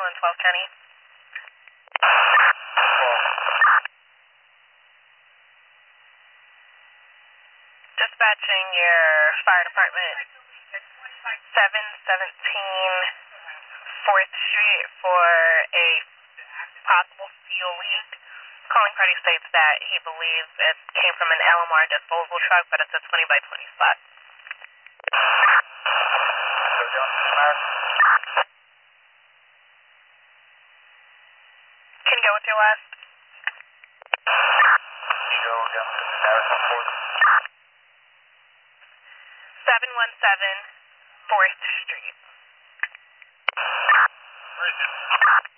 in 12 Kenny. Dispatching your fire department 717 4th Street for a possible fuel leak. Calling party states that he believes it came from an LMR disposal truck, but it's a 20 by 20 spot. Can you go with your last? Go again with the Harrison 717 4th Street. Bridget.